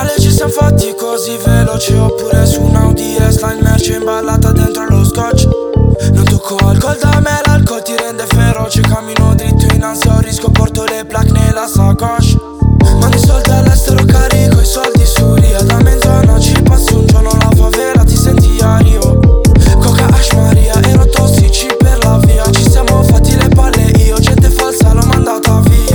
male ci siamo fatti così veloci, oppure su un Audi S-Line merce imballata dentro lo scotch. Non tocco alcol da me, l'alcol ti rende feroce. Cammino dritto in ansia, ho rischio, porto le plaque nella sacoche. Mando i soldi all'estero, carico i soldi su Ria. Da mezzanotte ci passi un giorno la favela, ti senti a Rio. Coca Ash Maria, ero tossici per la via. Ci siamo fatti le palle io, gente falsa l'ho mandata via.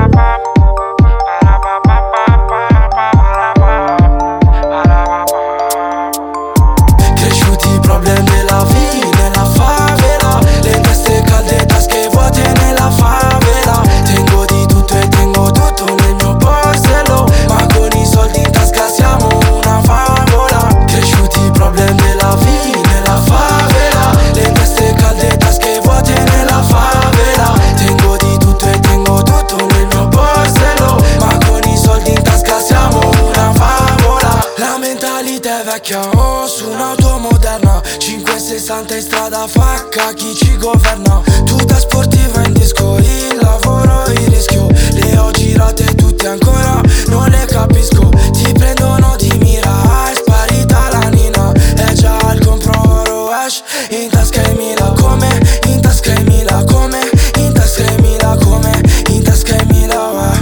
Cresciuti problemi della vita nella favela, le teste calde, tasche vuote nella favela. Tengo di tutto e tengo tutto nel mio borsello, ma con i soldi in tasca siamo una favola. Cresciuti problemi della vita nella favela, le teste calde, tasche vuote nella favela. Tengo di tutto e tengo tutto nel mio borsello, ma con i soldi in tasca siamo una favola. La mentalità è vecchia, oh, su un'auto moderna, 560 in strada, facca chi ci governa. Tutta sportiva in disco, il lavoro, il rischio. Le ho girate tutte ancora, non le capisco. Ti prendono di mira, è sparita la nina. È già al compro oro hash, in tasca e mila. Come, in tasca e mila. Come, in tasca e mila. Come, in tasca e mila.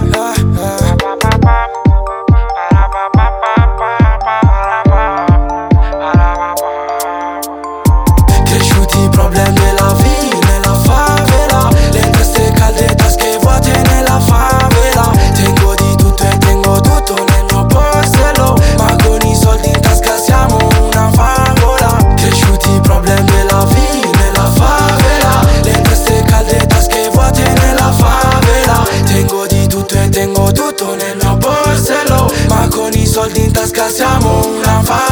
Cresciuti problemi della vita nella favela, le teste calde, tasche vuote nella favela. Tengo di tutto e tengo tutto nel mio borsello, ma con i soldi in tasca siamo una favola. Cresciuti problemi della vita nella favela, le teste calde, tasche vuote nella favela. Tengo di tutto e tengo tutto nel mio borsello, ma con i soldi in tasca siamo una favola.